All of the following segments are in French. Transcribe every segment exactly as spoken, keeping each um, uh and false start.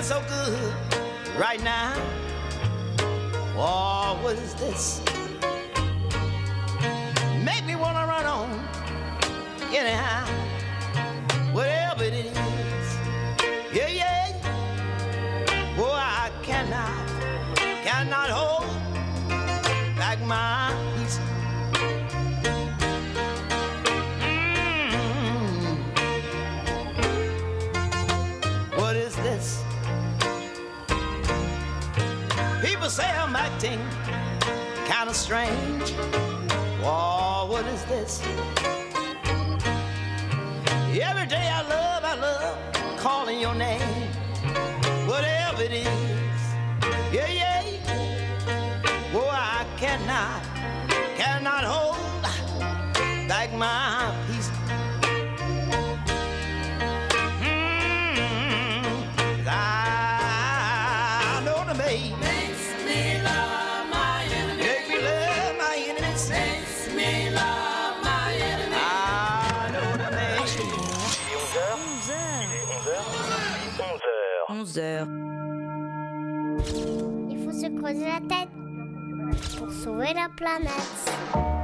feeling so good right now. Oh, what is this? Make me wanna run on anyhow, whatever it is. Yeah, yeah. Boy, I cannot, cannot hold back my peace. Mm. What is this? People say I'm acting kind of strange. Oh, what is this? Every day I love, I love calling your name, whatever it is. Yeah, yeah. Boy, I cannot, cannot hold back my peace. Mm-hmm. I know the maid makes me love my enemies. Make me love my enemies. Makes me love my enemies. I know the maid. Il est onze heures. Il faut se creuser la tête pour sauver la planète.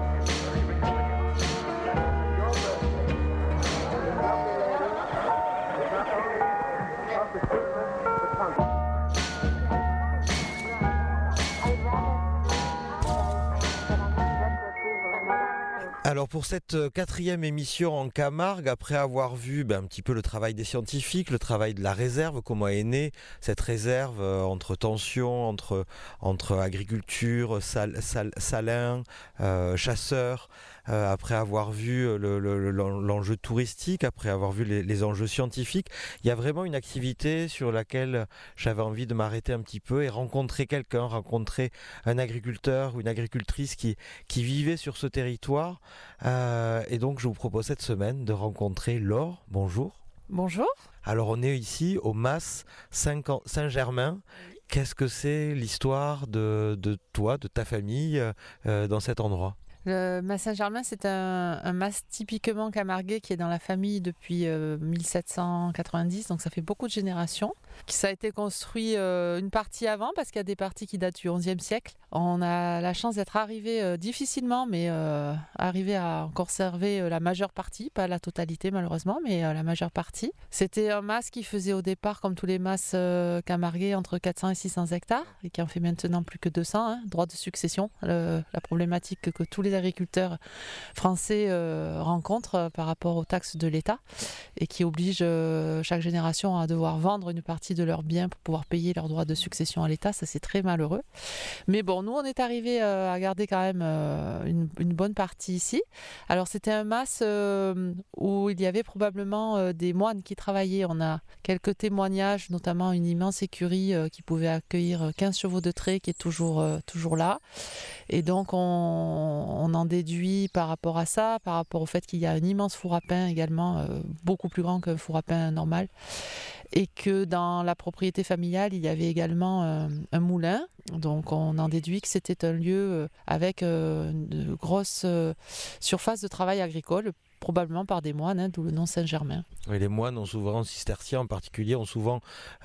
Alors pour cette quatrième émission en Camargue, après avoir vu ben, un petit peu le travail des scientifiques, le travail de la réserve, comment est née cette réserve euh, entre tensions, entre, entre agriculture, sal, sal, salins, euh, chasseurs, euh, après avoir vu le, le, l'enjeu touristique, après avoir vu les, les enjeux scientifiques, il y a vraiment une activité sur laquelle j'avais envie de m'arrêter un petit peu et rencontrer quelqu'un, rencontrer un agriculteur ou une agricultrice qui, qui vivait sur ce territoire. Euh, et donc je vous propose cette semaine de rencontrer Laure. Bonjour. Bonjour. Alors on est ici au Mas Saint-Germain. Qu'est-ce que c'est l'histoire de, de toi, de ta famille euh, dans cet endroit ? Le Mas Saint-Germain, c'est un, un mas typiquement camarguais qui est dans la famille depuis euh, mille sept cent quatre-vingt-dix, donc ça fait beaucoup de générations. Ça a été construit euh, une partie avant, parce qu'il y a des parties qui datent du onzième siècle. On a la chance d'être arrivé euh, difficilement, mais euh, arrivé à conserver euh, la majeure partie, pas la totalité malheureusement, mais euh, la majeure partie. C'était un mas qui faisait au départ, comme tous les mas euh, camarguais, entre quatre cents et six cents hectares, et qui en fait maintenant plus que deux cents, hein, droit de succession, le, la problématique que tous les agriculteurs français euh, rencontrent euh, par rapport aux taxes de l'État, et qui oblige euh, chaque génération à devoir vendre une partie de leurs biens pour pouvoir payer leurs droits de succession à l'État. Ça, c'est très malheureux. Mais bon, nous, on est arrivés euh, à garder quand même euh, une, une bonne partie ici. Alors, c'était un mas euh, où il y avait probablement euh, des moines qui travaillaient. On a quelques témoignages, notamment une immense écurie euh, qui pouvait accueillir quinze chevaux de trait, qui est toujours, euh, toujours là. Et donc, on, on en déduit par rapport à ça, par rapport au fait qu'il y a un immense four à pain également, euh, beaucoup plus grand qu'un four à pain normal. Et que dans la propriété familiale, il y avait également euh, un moulin. Donc on en déduit que c'était un lieu avec euh, une grosse euh, surface de travail agricole, probablement par des moines, hein, d'où le nom Saint-Germain. Oui, les moines ont souvent, cisterciens en particulier, ont souvent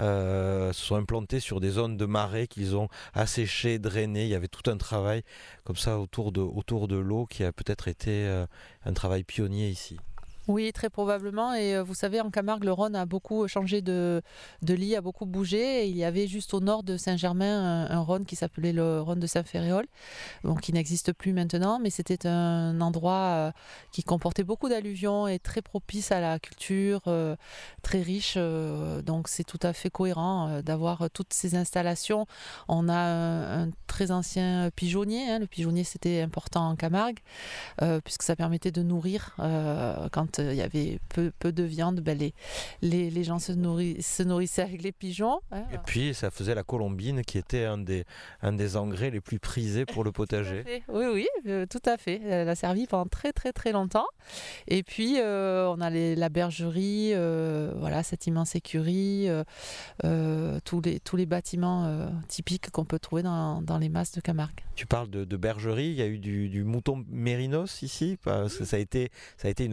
euh, se sont implantés sur des zones de marais qu'ils ont asséchées, drainées. Il y avait tout un travail comme ça autour de, autour de l'eau qui a peut-être été euh, un travail pionnier ici. Oui, très probablement. Et vous savez, en Camargue, le Rhône a beaucoup changé de, de lit, a beaucoup bougé. Et il y avait juste au nord de Saint-Germain un, un Rhône qui s'appelait le Rhône de Saint-Ferréol, donc qui n'existe plus maintenant. Mais c'était un endroit qui comportait beaucoup d'alluvions et très propice à la culture, euh, très riche. Euh, donc c'est tout à fait cohérent euh, d'avoir toutes ces installations. On a un, un très ancien pigeonnier. Hein. Le pigeonnier, c'était important en Camargue, euh, puisque ça permettait de nourrir euh, quand il y avait peu, peu de viande, ben les, les, les gens se, nourris, se nourrissaient avec les pigeons. Hein. Et puis ça faisait la colombine qui était un des, un des engrais les plus prisés pour le potager. Oui, oui, euh, tout à fait. Elle a servi pendant très très très longtemps. Et puis euh, on a les, la bergerie, euh, voilà, cette immense écurie, euh, euh, tous, les, tous les bâtiments euh, typiques qu'on peut trouver dans, dans les mas de Camargue. Tu parles de, de bergerie, il y a eu du, du mouton mérinos ici, parce que ça a été, ça a été une grande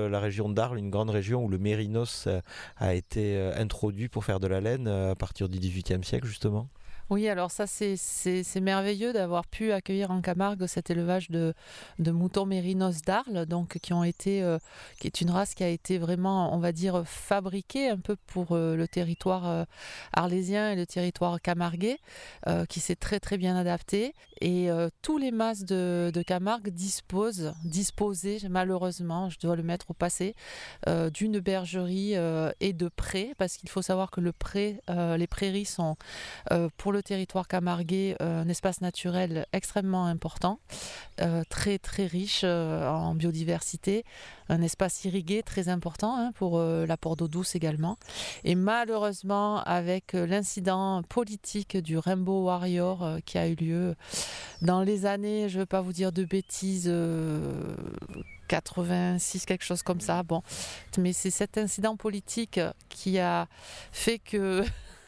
euh, la région d'Arles, une grande région où le mérinos euh, a été euh, introduit pour faire de la laine euh, à partir du dix-huitième siècle justement. Oui, alors ça, c'est, c'est, c'est merveilleux d'avoir pu accueillir en Camargue cet élevage de, de moutons mérinos d'Arles, donc qui ont été, euh, qui est une race qui a été vraiment, on va dire, fabriquée un peu pour euh, le territoire euh, arlésien et le territoire camarguais, euh, qui s'est très très bien adapté. Et euh, tous les mas de, de Camargue disposent, disposaient malheureusement, je dois le mettre au passé, euh, d'une bergerie euh, et de prés, parce qu'il faut savoir que le pré, euh, les prairies sont euh, pour le territoire camarguais, euh, un espace naturel extrêmement important, euh, très très riche euh, en biodiversité, un espace irrigué très important hein, pour euh, l'apport d'eau douce également. Et malheureusement, avec euh, l'incident politique du Rainbow Warrior euh, qui a eu lieu dans les années, je ne veux pas vous dire de bêtises, euh, quatre-vingt-six, quelque chose comme ça. Bon, mais c'est cet incident politique qui a fait que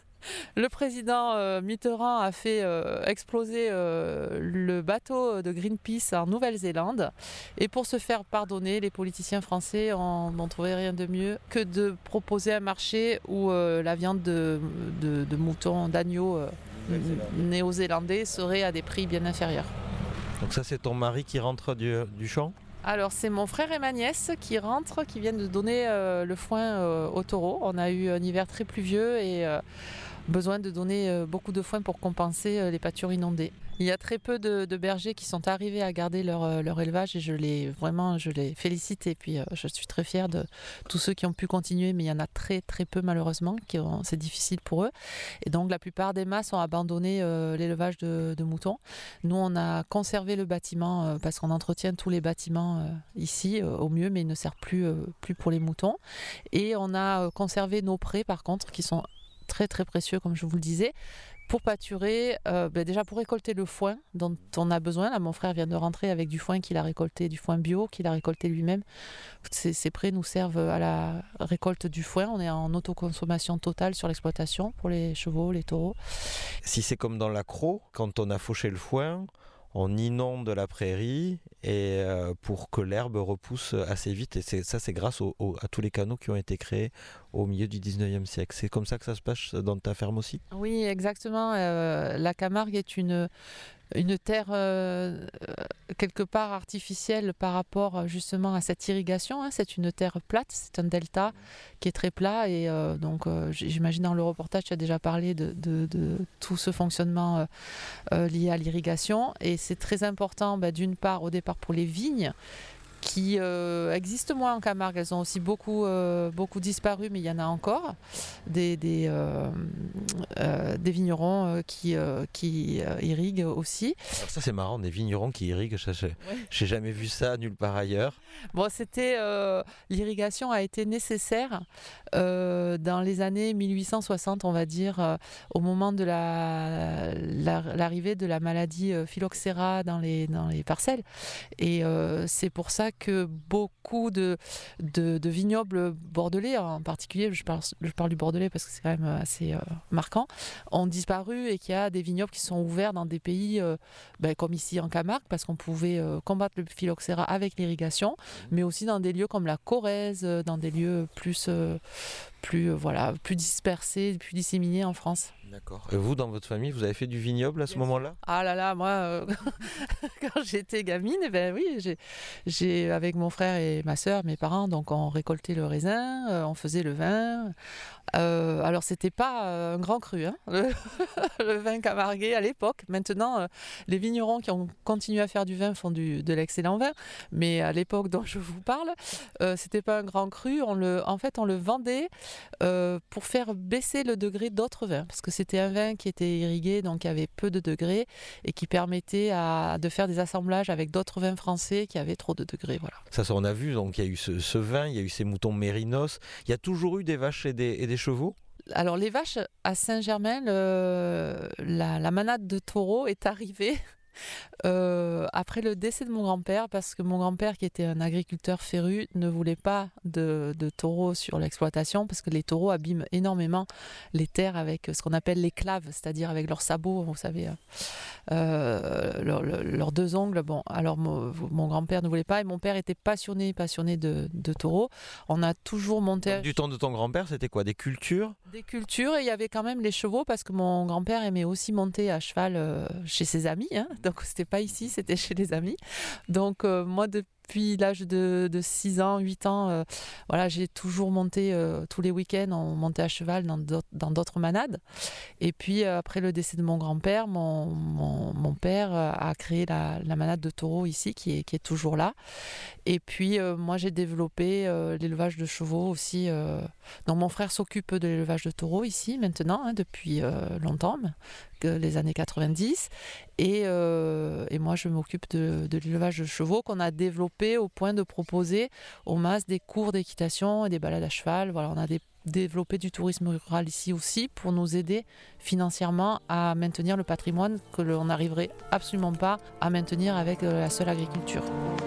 le président euh, Mitterrand a fait euh, exploser euh, le bateau de Greenpeace en Nouvelle-Zélande. Et pour se faire pardonner, les politiciens français n'ont trouvé rien de mieux que de proposer un marché où euh, la viande de, de, de mouton, d'agneau euh, néo-zélandais serait à des prix bien inférieurs. Donc ça, c'est ton mari qui rentre du, du champ ? Alors c'est mon frère et ma nièce qui rentrent, qui viennent de donner euh, le foin euh, aux taureaux. On a eu un hiver très pluvieux et euh, besoin de donner euh, beaucoup de foin pour compenser euh, les pâtures inondées. Il y a très peu de, de bergers qui sont arrivés à garder leur, euh, leur élevage et je les, vraiment, je les félicite et puis euh, je suis très fière de tous ceux qui ont pu continuer, mais il y en a très très peu malheureusement, qui ont, c'est difficile pour eux. Et donc la plupart des mas ont abandonné euh, l'élevage de, de moutons. Nous on a conservé le bâtiment euh, parce qu'on entretient tous les bâtiments euh, ici euh, au mieux, mais ils ne servent plus, euh, plus pour les moutons. Et on a euh, conservé nos prés par contre qui sont très très précieux comme je vous le disais, pour pâturer, euh, ben déjà pour récolter le foin dont on a besoin. Là, mon frère vient de rentrer avec du foin qu'il a récolté, du foin bio qu'il a récolté lui-même. Ces, ces prés nous servent à la récolte du foin. On est en autoconsommation totale sur l'exploitation pour les chevaux, les taureaux. Si c'est comme dans l'accro, quand on a fauché le foin, on inonde la prairie et euh, pour que l'herbe repousse assez vite. Et c'est, ça, c'est grâce au, au, à tous les canaux qui ont été créés au milieu du dix-neuvième siècle. C'est comme ça que ça se passe dans ta ferme aussi ? Oui, exactement. Euh, la Camargue est une, une terre euh, quelque part artificielle par rapport justement à cette irrigation. Hein. C'est une terre plate, c'est un delta qui est très plat. Et euh, donc, euh, j'imagine dans le reportage, tu as déjà parlé de, de, de tout ce fonctionnement euh, euh, lié à l'irrigation. Et c'est très important, bah, d'une part, au départ pour les vignes, qui euh, existent moins en Camargue. Elles ont aussi beaucoup, euh, beaucoup disparu, mais il y en a encore. Des, des, euh, euh, des vignerons euh, qui, euh, qui euh, irriguent aussi. Alors ça c'est marrant, des vignerons qui irriguent, je n'ai ouais. jamais vu ça nulle part ailleurs. Bon, c'était, euh, l'irrigation a été nécessaire euh, dans les années mille huit cent soixante, on va dire, euh, au moment de la, la, l'arrivée de la maladie euh, phylloxéra dans les, dans les parcelles. Et euh, c'est pour ça que beaucoup de, de, de vignobles bordelais, en particulier, je parle, je parle du bordelais parce que c'est quand même assez euh, marquant, ont disparu et qu'il y a des vignobles qui sont ouverts dans des pays euh, ben, comme ici en Camargue, parce qu'on pouvait euh, combattre le phylloxéra avec l'irrigation, mais aussi dans des lieux comme la Corrèze, dans des lieux plus, euh, plus, euh, voilà, plus dispersés, plus disséminés en France. D'accord. Et vous, dans votre famille, vous avez fait du vignoble à ce yes. moment-là ? Ah là là, moi, euh, quand j'étais gamine, eh ben oui, j'ai, j'ai, avec mon frère et ma sœur, mes parents, donc on récoltait le raisin, euh, on faisait le vin. Euh, alors, c'était pas euh, un grand cru, hein, le, le vin camarguais à l'époque. Maintenant, euh, les vignerons qui ont continué à faire du vin font du, de l'excellent vin. Mais à l'époque dont je vous parle, euh, c'était pas un grand cru. On le, en fait, on le vendait euh, pour faire baisser le degré d'autres vins. Parce que c'était un vin qui était irrigué, donc il y avait peu de degrés et qui permettait à, de faire des assemblages avec d'autres vins français qui avaient trop de degrés. Voilà. Ça, ça on a vu, donc il y a eu ce, ce vin, il y a eu ces moutons mérinos. Il y a toujours eu des vaches et des, et des chevaux ? Alors les vaches, à Saint-Germain, le, la, la manade de taureaux est arrivée euh, après le décès de mon grand-père, parce que mon grand-père, qui était un agriculteur féru, ne voulait pas de, de taureaux sur l'exploitation, parce que les taureaux abîment énormément les terres avec ce qu'on appelle les claves, c'est-à-dire avec leurs sabots, vous savez, euh, leurs leur, leur deux ongles. Bon, alors mon, mon grand-père ne voulait pas, et mon père était passionné, passionné de, de taureaux. On a toujours monté... Donc, du temps de ton grand-père, c'était quoi? Des cultures? Des cultures, et il y avait quand même les chevaux, parce que mon grand-père aimait aussi monter à cheval euh, chez ses amis, hein. Donc c'était pas ici, c'était chez les amis. Donc euh, moi, depuis l'âge de, de six ans, huit ans, euh, voilà, j'ai toujours monté euh, tous les week-ends, on montait à cheval dans d'autres, dans d'autres manades. Et puis euh, après le décès de mon grand-père, mon, mon, mon père euh, a créé la, la manade de taureaux ici, qui est, qui est toujours là. Et puis euh, moi, j'ai développé euh, l'élevage de chevaux aussi. Euh... Donc mon frère s'occupe de l'élevage de taureaux ici maintenant, hein, depuis euh, longtemps, que les années quatre-vingt-dix. Et, euh, et moi, je m'occupe de, de l'élevage de chevaux qu'on a développé au point de proposer aux masses des cours d'équitation et des balades à cheval. Voilà, on a des, développé du tourisme rural ici aussi pour nous aider financièrement à maintenir le patrimoine que l'on n'arriverait absolument pas à maintenir avec la seule agriculture.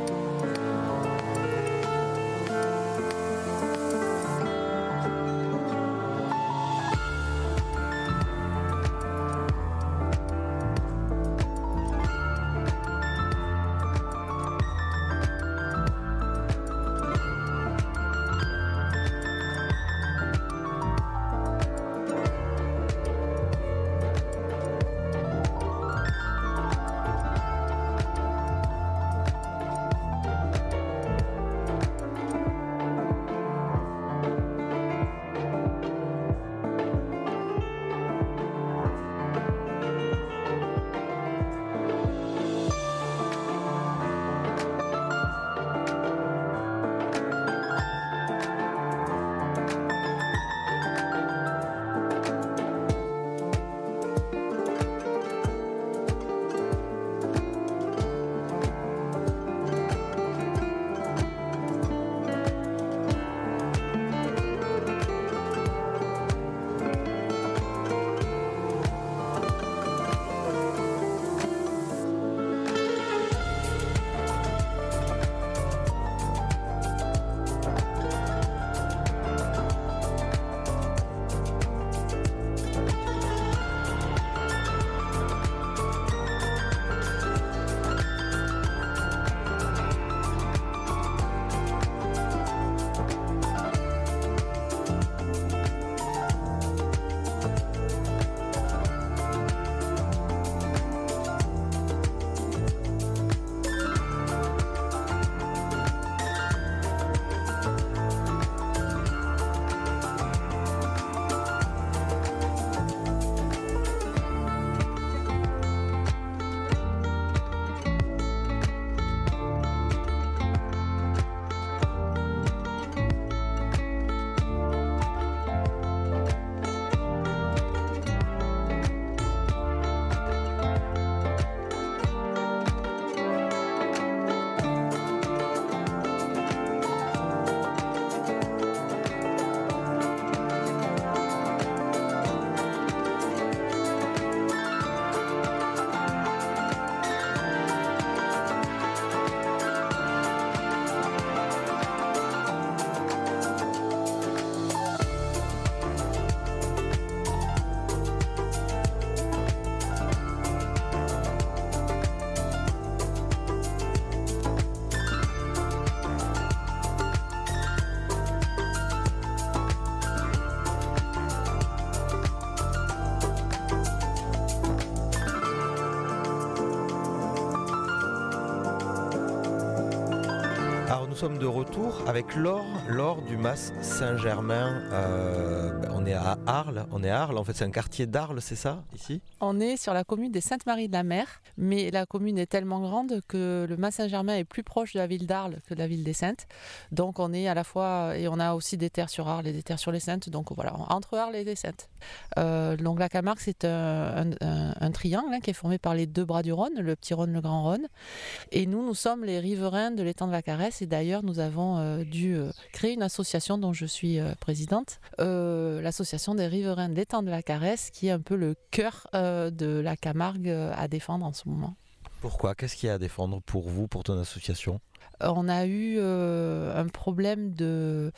Nous sommes de retour avec Laure, Laure du Mas Saint-Germain. Euh, on est à Arles, on est à Arles, en fait c'est un quartier d'Arles, c'est ça, ici? On est sur la commune des Saintes-Maries-de-la-Mer, mais la commune est tellement grande que le Mas Saint-Germain est plus proche de la ville d'Arles que de la ville des Saintes. Donc on est à la fois, et on a aussi des terres sur Arles et des terres sur les Saintes, donc voilà, entre Arles et les Saintes. Euh, donc la Camargue, c'est un, un, un triangle hein, qui est formé par les deux bras du Rhône, le petit Rhône, le grand Rhône. Et nous, nous sommes les riverains de l'étang de la Caresse, et d'ailleurs nous avons euh, dû euh, créer une association dont je suis euh, présidente, euh, l'association des riverains de l'étang de la Caresse, qui est un peu le cœur euh, de la Camargue euh, à défendre en ce moment. Pourquoi ? Qu'est-ce qu'il y a à défendre pour vous, pour ton association ? On a eu euh, un problème de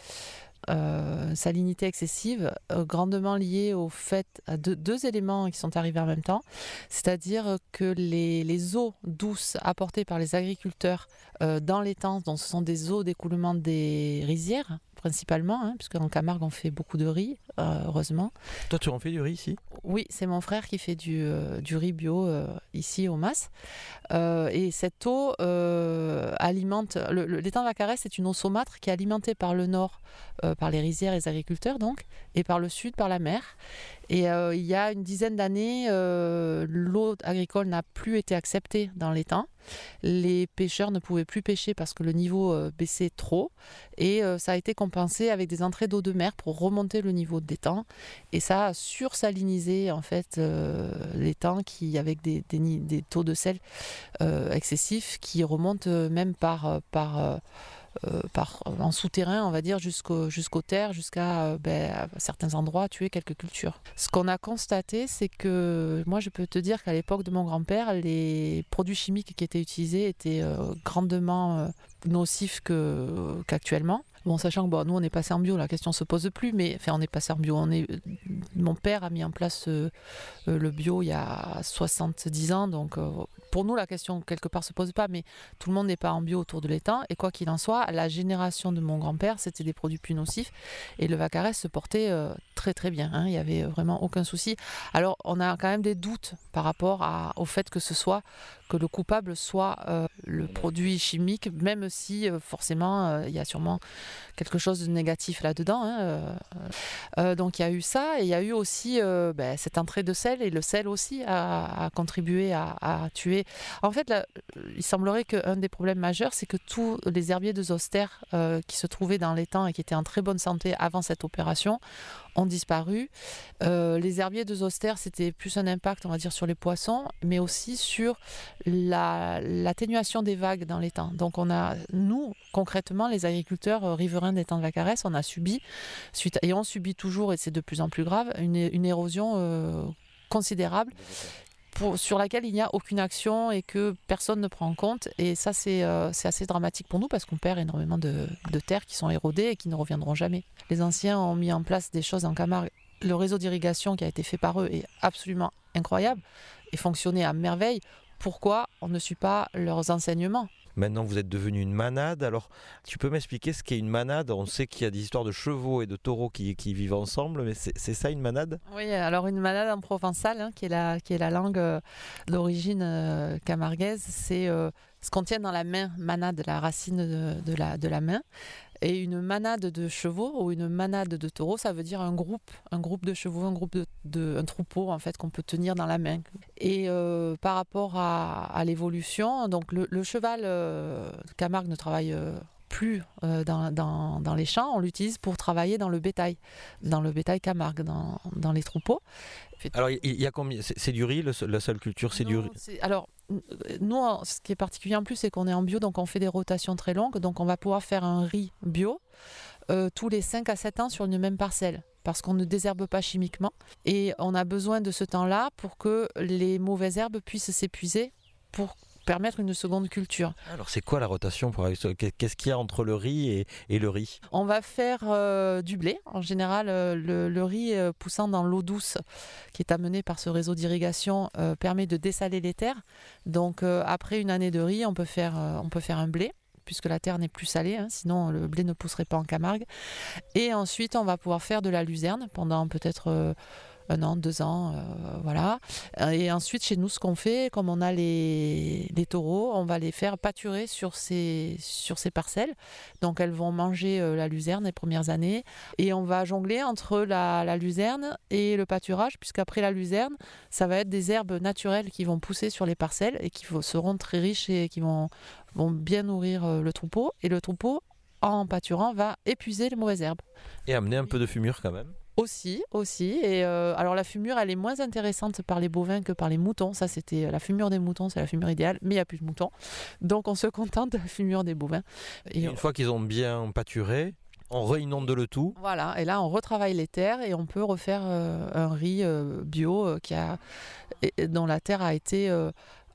euh, salinité excessive, euh, grandement lié au fait à deux, deux éléments qui sont arrivés en même temps, c'est-à-dire que les, les eaux douces apportées par les agriculteurs euh, dans l'étang, donc ce sont des eaux d'écoulement des rizières principalement, hein, puisque en Camargue on fait beaucoup de riz, euh, heureusement. Toi, tu en fais du riz ici ? Oui, c'est mon frère qui fait du, euh, du riz bio euh, ici au Mas. Euh, et cette eau euh, alimente. Le, le, l'étang de Vaccarès, c'est une eau saumâtre qui est alimentée par le nord, euh, par les rizières et les agriculteurs, donc, et par le sud, par la mer. Et euh, il y a une dizaine d'années, euh, l'eau agricole n'a plus été acceptée dans l'étang. Les pêcheurs ne pouvaient plus pêcher parce que le niveau euh, baissait trop. Et euh, ça a été compensé avec des entrées d'eau de mer pour remonter le niveau de l'étang. Et ça a sursalinisé en fait euh, l'étang qui, avec des, des, des taux de sel euh, excessifs qui remontent même par... par euh, Euh, par, en souterrain, on va dire, jusqu'au, jusqu'aux terres, jusqu'à euh, ben, à certains endroits tuer quelques cultures. Ce qu'on a constaté, c'est que moi je peux te dire qu'à l'époque de mon grand-père, les produits chimiques qui étaient utilisés étaient euh, grandement euh, nocifs que, qu'actuellement. Bon, sachant que bon, nous on est passé en bio, la question se pose plus, mais enfin on est passé en bio. On est, mon père a mis en place euh, le bio il y a soixante-dix ans, donc euh, pour nous la question quelque part se pose pas, mais tout le monde n'est pas en bio autour de l'étang. Et quoi qu'il en soit, la génération de mon grand-père, c'était des produits plus nocifs, et le Vaccarès se portait euh, très très bien. Hein, il y avait vraiment aucun souci. Alors on a quand même des doutes par rapport à, au fait que ce soit que le coupable soit euh, le produit chimique, même si euh, forcément euh, il y a sûrement quelque chose de négatif là-dedans. Hein. Euh, euh, donc il y a eu ça, et il y a eu aussi euh, ben, cette entrée de sel, et le sel aussi a, a contribué à, à tuer. En fait, là, il semblerait qu'un des problèmes majeurs, c'est que tous les herbiers de Zostère euh, qui se trouvaient dans l'étang et qui étaient en très bonne santé avant cette opération ont disparu. Euh, les herbiers de Zostère, c'était plus un impact, on va dire, sur les poissons, mais aussi sur la, l'atténuation des vagues dans l'étang. Donc on a, nous, concrètement, les agriculteurs euh, riverains d'étang de Vaccarès, on a subi, suite, et on subit toujours, et c'est de plus en plus grave, une, une érosion euh, considérable. Pour, sur laquelle il n'y a aucune action et que personne ne prend en compte. Et ça, c'est, euh, c'est assez dramatique pour nous parce qu'on perd énormément de, de terres qui sont érodées et qui ne reviendront jamais. Les anciens ont mis en place des choses en Camargue. Le réseau d'irrigation qui a été fait par eux est absolument incroyable et fonctionnait à merveille. Pourquoi on ne suit pas leurs enseignements ? Maintenant, vous êtes devenu une manade. Alors, tu peux m'expliquer ce qu'est une manade ? On sait qu'il y a des histoires de chevaux et de taureaux qui, qui vivent ensemble, mais c'est, c'est ça une manade ? Oui, alors une manade en provençal, hein, qui est la, qui est la langue euh, d'origine euh, camarguaise, c'est euh, ce qu'on tient dans la main, manade, la racine de, de, la, de la main. Et une manade de chevaux ou une manade de taureaux, ça veut dire un groupe, un groupe de chevaux, un groupe de, de un troupeau en fait qu'on peut tenir dans la main. Et euh, par rapport à, à l'évolution, donc le, le cheval euh, Camargue ne travaille euh, plus euh, dans, dans, dans les champs, on l'utilise pour travailler dans le bétail, dans le bétail Camargue, dans, dans les troupeaux. Alors il y a combien ? C'est, c'est du riz, le, la seule culture, c'est non, du riz. c'est, alors nous, ce qui est particulier en plus, c'est qu'on est en bio, donc on fait des rotations très longues, donc on va pouvoir faire un riz bio euh, tous les cinq à sept ans sur une même parcelle, parce qu'on ne désherbe pas chimiquement, et on a besoin de ce temps-là pour que les mauvaises herbes puissent s'épuiser pour permettre une seconde culture. Alors c'est quoi la rotation pour... Qu'est-ce qu'il y a entre le riz et, et le riz ? On va faire euh, du blé. En général, euh, le, le riz euh, poussant dans l'eau douce qui est amenée par ce réseau d'irrigation euh, permet de dessaler les terres. Donc euh, après une année de riz, on peut faire, euh, on peut faire un blé, puisque la terre n'est plus salée, hein, sinon le blé ne pousserait pas en Camargue. Et ensuite, on va pouvoir faire de la luzerne pendant peut-être... Euh, un an, deux ans, euh, voilà. Et ensuite, chez nous, ce qu'on fait, comme on a les, les taureaux, on va les faire pâturer sur ces, sur ces parcelles. Donc, elles vont manger euh, la luzerne les premières années. Et on va jongler entre la, la luzerne et le pâturage, puisqu'après la luzerne, ça va être des herbes naturelles qui vont pousser sur les parcelles et qui vont, seront très riches et qui vont, vont bien nourrir euh, le troupeau. Et le troupeau, en pâturant, va épuiser les mauvaises herbes. Et amener un peu de fumure quand même. Aussi, aussi. Et euh, alors la fumure, elle est moins intéressante par les bovins que par les moutons. Ça, c'était la fumure des moutons, c'est la fumure idéale, mais il n'y a plus de moutons. Donc on se contente de la fumure des bovins. Et une on... fois qu'ils ont bien pâturé, on réinonde le tout. Voilà, et là on retravaille les terres et on peut refaire euh, un riz euh, bio euh, qui a, et, dont la terre a été... Euh,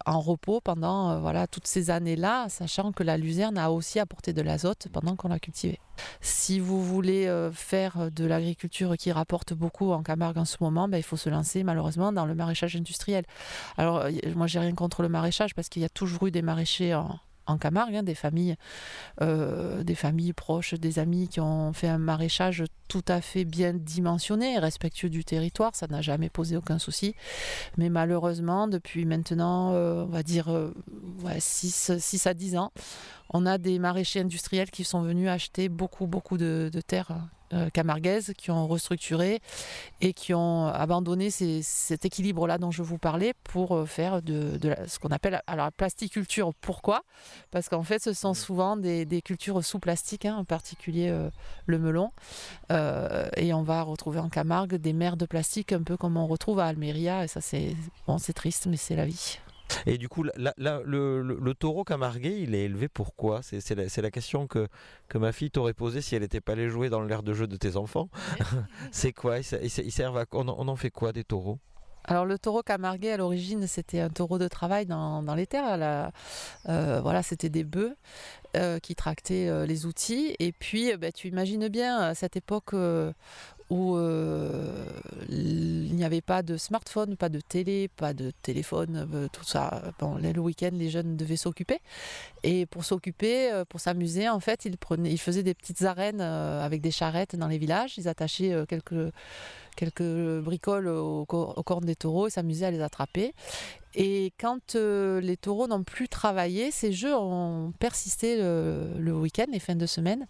en repos pendant euh, voilà, toutes ces années-là, sachant que la luzerne a aussi apporté de l'azote pendant qu'on l'a cultivée. Si vous voulez euh, faire de l'agriculture qui rapporte beaucoup en Camargue en ce moment, ben, il faut se lancer malheureusement dans le maraîchage industriel. Alors euh, moi j'ai rien contre le maraîchage parce qu'il y a toujours eu des maraîchers en, en Camargue, hein, des familles, euh, des familles proches, des amis qui ont fait un maraîchage tout à fait bien dimensionné et respectueux du territoire, ça n'a jamais posé aucun souci. Mais malheureusement, depuis maintenant, euh, on va dire euh, ouais, six à dix ans, on a des maraîchers industriels qui sont venus acheter beaucoup, beaucoup de, de terres euh, camarguaises, qui ont restructuré et qui ont abandonné ces, cet équilibre-là dont je vous parlais pour faire de, de la, ce qu'on appelle alors, la plasticulture. Pourquoi ? Parce qu'en fait, ce sont souvent des, des cultures sous plastique, hein, en particulier euh, le melon. Euh, et on va retrouver en Camargue des mers de plastique, un peu comme on retrouve à Almeria. Et ça, c'est, bon, c'est triste, mais c'est la vie. Et du coup, la, la, le, le, le taureau camarguais, il est élevé pourquoi ? C'est, c'est, la, c'est la question que, que ma fille t'aurait posée si elle n'était pas allée jouer dans l'aire de jeu de tes enfants. C'est quoi ? Ils, ils servent à, on, on en fait quoi des taureaux ? Alors le taureau camarguais à l'origine c'était un taureau de travail dans, dans les terres. La, euh, voilà, c'était des bœufs euh, qui tractaient euh, les outils. Et puis bah, tu imagines bien à cette époque euh, où euh, il n'y avait pas de smartphone, pas de télé, pas de téléphone, euh, tout ça. Bon, le week-end les jeunes devaient s'occuper. Et pour s'occuper, euh, pour s'amuser en fait, ils, prenaient, ils faisaient des petites arènes euh, avec des charrettes dans les villages. Ils attachaient euh, quelques... quelques bricoles aux, aux cornes des taureaux et s'amusaient à les attraper. Et quand euh, les taureaux n'ont plus travaillé, ces jeux ont persisté le, le week-end, les fins de semaine.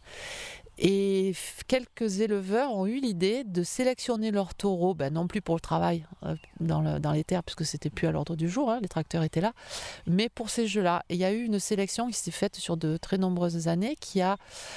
Et quelques éleveurs ont eu l'idée de sélectionner leurs taureaux, ben non plus pour le travail euh, dans, le, dans les terres, puisque c'était plus à l'ordre du jour, hein, les tracteurs étaient là, mais pour ces jeux-là. Et il y a eu une sélection qui s'est faite sur de très nombreuses années, qui a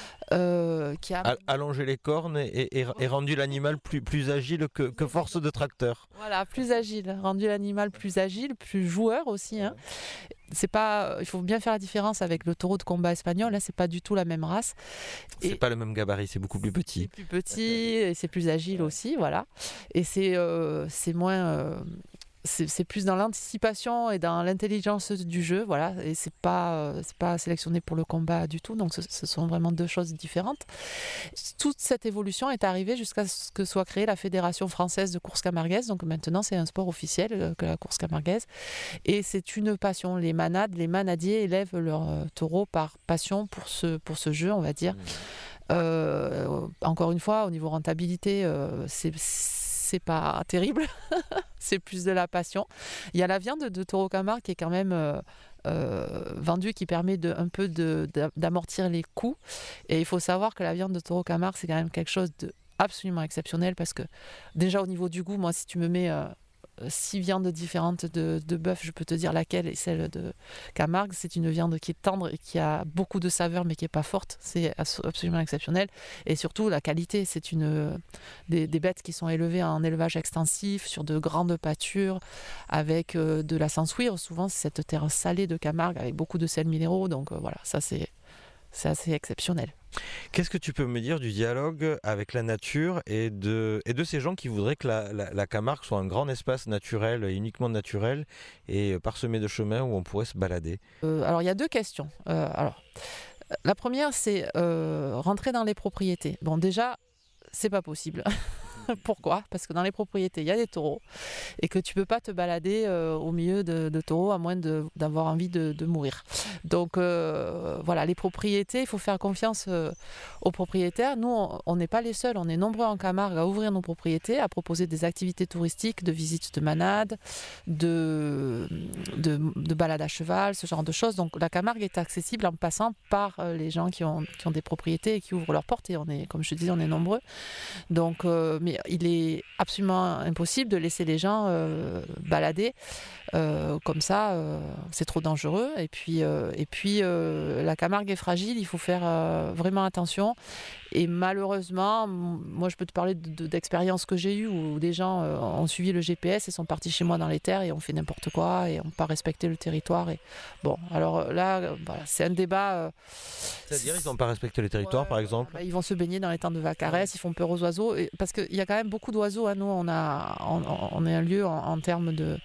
Euh, qui a allongé les cornes et, et, et rendu l'animal plus, plus agile que, que force de tracteur. Voilà, plus agile, rendu l'animal plus agile, plus joueur aussi. Hein. C'est pas, il faut bien faire la différence avec le taureau de combat espagnol. Là, c'est pas du tout la même race. C'est et pas le même gabarit, c'est beaucoup plus petit. C'est plus petit et c'est plus agile aussi, voilà. Et c'est, euh, c'est moins. Euh, C'est, c'est plus dans l'anticipation et dans l'intelligence du jeu, voilà, et c'est pas, euh, c'est pas sélectionné pour le combat du tout, donc ce, ce sont vraiment deux choses différentes. Toute cette évolution est arrivée jusqu'à ce que soit créée la Fédération française de course camarguaise, donc maintenant c'est un sport officiel euh, que la course camarguaise, et c'est une passion. Les manades, les manadiers élèvent leurs euh, taureaux par passion pour ce, pour ce jeu, on va dire. Euh, encore une fois, au niveau rentabilité, euh, c'est, c'est pas terrible. C'est plus de la passion. Il y a la viande de taureau Camargue qui est quand même euh, euh, vendue, qui permet de, un peu de, de, d'amortir les coûts. Et il faut savoir que la viande de taureau Camargue, c'est quand même quelque chose d'absolument exceptionnel parce que déjà au niveau du goût, moi, si tu me mets euh, six viandes différentes de, de bœuf, je peux te dire laquelle est celle de Camargue. C'est une viande qui est tendre et qui a beaucoup de saveur mais qui n'est pas forte. C'est absolument exceptionnel. Et surtout, la qualité, c'est une, des, des bêtes qui sont élevées en élevage extensif, sur de grandes pâtures, avec euh, de la sansouire. Souvent, c'est cette terre salée de Camargue avec beaucoup de sels minéraux. Donc euh, voilà, ça c'est, c'est assez exceptionnel. Qu'est-ce que tu peux me dire du dialogue avec la nature et de, et de ces gens qui voudraient que la, la, la Camargue soit un grand espace naturel, uniquement naturel, et parsemé de chemins où on pourrait se balader ? euh, Alors, il y a deux questions. Euh, alors, la première, c'est euh, rentrer dans les propriétés. Bon, déjà, c'est pas possible. Pourquoi ? Parce que dans les propriétés, il y a des taureaux et que tu peux pas te balader euh, au milieu de, de taureaux à moins de, d'avoir envie de, de mourir. Donc euh, voilà, les propriétés, il faut faire confiance euh, aux propriétaires. Nous, on n'est pas les seuls, on est nombreux en Camargue à ouvrir nos propriétés, à proposer des activités touristiques, de visites de manades, de, de, de balades à cheval, ce genre de choses. Donc la Camargue est accessible en passant par euh, les gens qui ont, qui ont des propriétés et qui ouvrent leurs portes. Et on est, comme je te dis, on est nombreux. Donc, euh, mais il est absolument impossible de laisser les gens euh, balader euh, comme ça, euh, c'est trop dangereux. Et puis, euh, et puis euh, la Camargue est fragile, il faut faire euh, vraiment attention. Et malheureusement, moi je peux te parler de, de, d'expériences que j'ai eues où des gens euh, ont suivi le G P S et sont partis chez moi dans les terres et ont fait n'importe quoi et n'ont pas respecté le territoire. Et bon, alors là, voilà, c'est un débat. Euh, C'est-à-dire, ils n'ont pas respecté le territoire, ouais, par exemple. Bah, ils vont se baigner dans les temps de vacarès, ils font peur aux oiseaux. Et, parce qu'il y a quand même beaucoup d'oiseaux. Hein, nous, on, a, on, on est un lieu en, en termes de,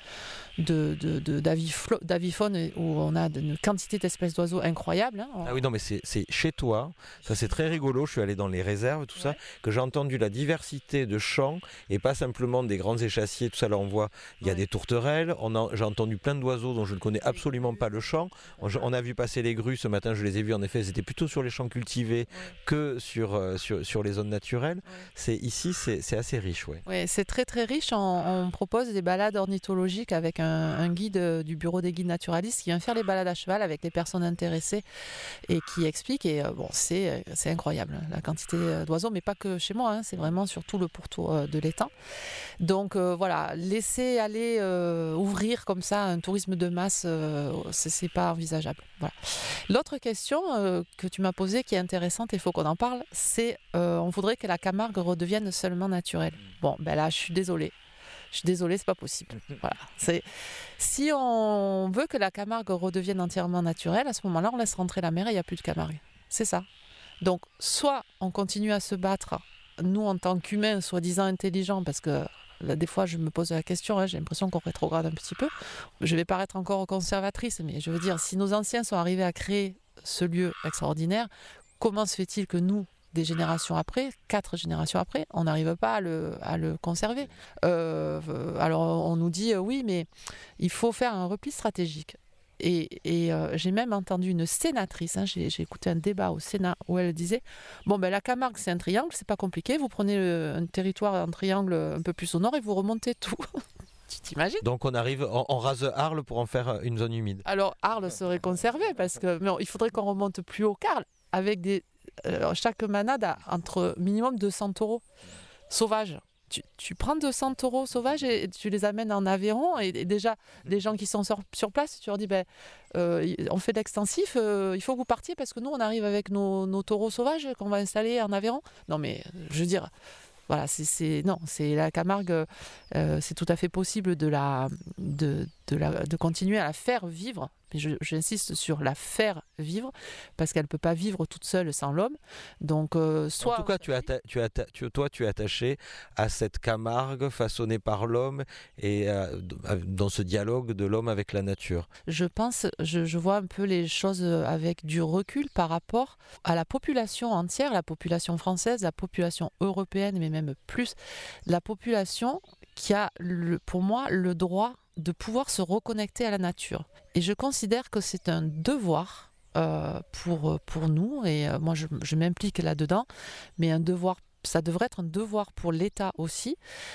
de, de, de, d'aviflo, d'avifaune où on a une quantité d'espèces d'oiseaux incroyables. Hein. Ah oui, non, mais c'est, c'est chez toi, ça c'est très rigolo, je suis allé dans les réserves, tout ouais. ça, que j'ai entendu la diversité de chants et pas simplement des grands échassiers, tout ça, là on voit, il y a ouais. des tourterelles, on a, j'ai entendu plein d'oiseaux dont je ne connais absolument pas le chant, on, on a vu passer les grues ce matin, je les ai vus en effet, c'était plutôt sur les champs cultivés ouais. que sur, euh, sur, sur les zones naturelles. Ouais. C'est, ici, c'est, c'est assez riche. Oui, ouais, c'est très très riche. On, on propose des balades ornithologiques avec un, un guide du bureau des guides naturalistes qui vient faire les balades à cheval avec les personnes intéressées et qui explique. Et euh, bon, c'est, c'est incroyable la quantité d'oiseaux, mais pas que chez moi, hein, c'est vraiment sur tout le pourtour de l'étang. Donc euh, voilà, laisser aller euh, ouvrir comme ça un tourisme de masse, euh, c'est, c'est pas envisageable. Voilà. L'autre question euh, que tu m'as posée qui est intéressante et il faut qu'on en parle, c'est euh, on voudrait que la Camargue redevienne seulement naturelle. Bon, ben là, je suis désolée. Je suis désolée, c'est pas possible. Voilà. C'est... Si on veut que la Camargue redevienne entièrement naturelle, à ce moment-là, on laisse rentrer la mer et il n'y a plus de Camargue. C'est ça. Donc, soit on continue à se battre, nous, en tant qu'humains, soi-disant intelligents, parce que là, des fois, je me pose la question, hein, j'ai l'impression qu'on rétrograde un petit peu. Je vais paraître encore conservatrice, mais je veux dire, si nos anciens sont arrivés à créer ce lieu extraordinaire, comment se fait-il que nous, des générations après, quatre générations après, on n'arrive pas à le, à le conserver. Euh, alors on nous dit euh, oui, mais il faut faire un repli stratégique. Et, et euh, j'ai même entendu une sénatrice, hein, j'ai, j'ai écouté un débat au Sénat où elle disait bon ben la Camargue c'est un triangle, c'est pas compliqué, vous prenez le, un territoire, un triangle un peu plus au nord et vous remontez tout. Tu t'imagines ? Donc on arrive, on, on rase Arles pour en faire une zone humide. Alors Arles serait conservé parce que mais il faudrait qu'on remonte plus haut qu'Arles avec des Alors, chaque manade a entre minimum deux cents taureaux sauvages. Tu, tu prends deux cents taureaux sauvages et tu les amènes en Aveyron et, et déjà, les gens qui sont sur, sur place, tu leur dis ben, euh, on fait de l'extensif, euh, il faut que vous partiez parce que nous, on arrive avec nos, nos taureaux sauvages qu'on va installer en Aveyron. Non mais, je veux dire... Voilà, c'est, c'est, non, c'est la Camargue, euh, c'est tout à fait possible de, la, de, de, la, de continuer à la faire vivre. Mais je, j'insiste sur la faire vivre, parce qu'elle ne peut pas vivre toute seule sans l'homme. Donc, euh, soit en tout cas, tu atta- tu atta- tu, toi, tu es attaché à cette Camargue façonnée par l'homme et euh, dans ce dialogue de l'homme avec la nature. Je pense, je, je vois un peu les choses avec du recul par rapport à la population entière, la population française, la population européenne, mais même plus, la population qui a, le, pour moi, le droit de pouvoir se reconnecter à la nature. Et je considère que c'est un devoir euh, pour, pour nous, et euh, moi je, je m'implique là-dedans, mais un devoir, ça devrait être un devoir pour l'État aussi,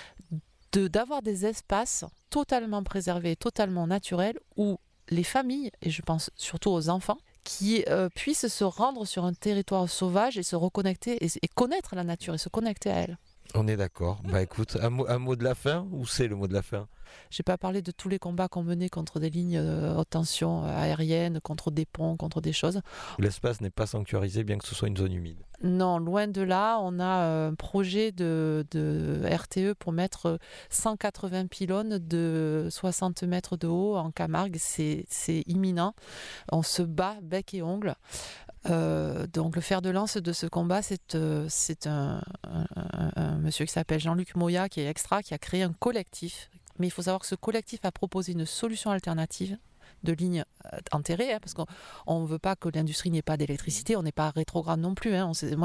de, d'avoir des espaces totalement préservés, totalement naturels, où les familles, et je pense surtout aux enfants, qui euh, puissent se rendre sur un territoire sauvage et se reconnecter, et, et connaître la nature, et se connecter à elle. On est d'accord. Bah écoute, un mot, un mot de la fin, ou c'est le mot de la fin ? Je n'ai pas parlé de tous les combats qu'on menait contre des lignes de haute tension aériennes, contre des ponts, contre des choses. L'espace n'est pas sanctuarisé, bien que ce soit une zone humide. Non, loin de là. On a un projet de, de R T E pour mettre cent quatre-vingts pylônes de soixante mètres de haut en Camargue. C'est, c'est imminent. On se bat bec et ongles. Euh, donc le fer de lance de ce combat, c'est, euh, c'est un, un, un, un monsieur qui s'appelle Jean-Luc Moya, qui est extra, qui a créé un collectif. Mais il faut savoir que ce collectif a proposé une solution alternative de lignes enterrées, hein, parce qu'on ne veut pas que l'industrie n'ait pas d'électricité, on n'est pas rétrograde non plus. Hein, on sait, moi,